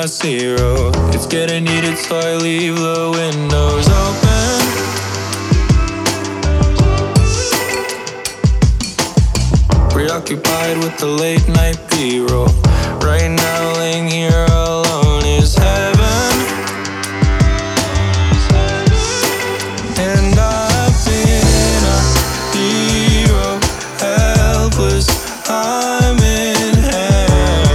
past zero. It's getting heated, so I leave the windows open. Preoccupied with the late night B-roll. Right now laying here alone is heaven. And I've been a hero, helpless, I'm in hell.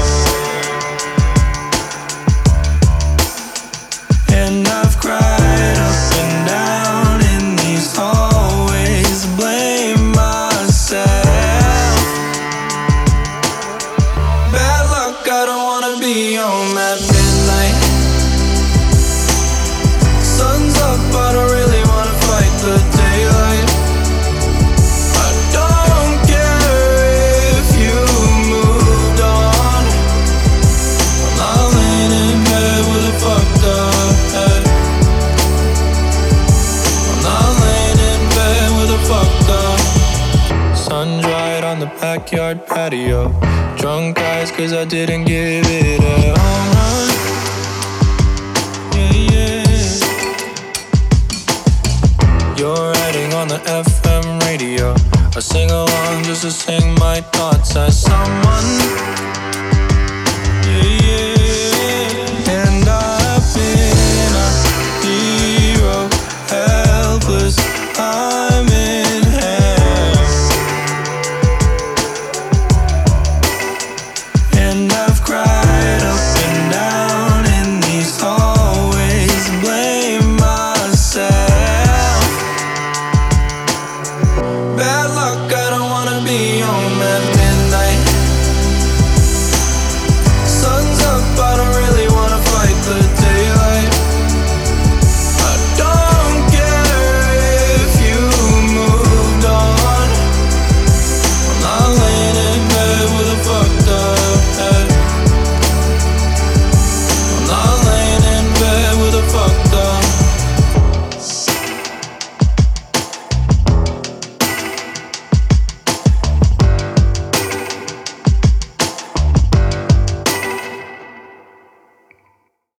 And I've cried up and down in these hallways, blame myself. Bad luck, I don't wanna be home at midnight. Sun's up, I don't really wanna fight the daylight. I don't care if you moved on. I'm not laying in bed with a fucked up head. I'm not laying in bed with a fucked up. Sun dried on the backyard patio. Drunk eyes cause I didn't give it a home run. Yeah, yeah. You're riding on the FM radio. I sing along just to sing my thoughts as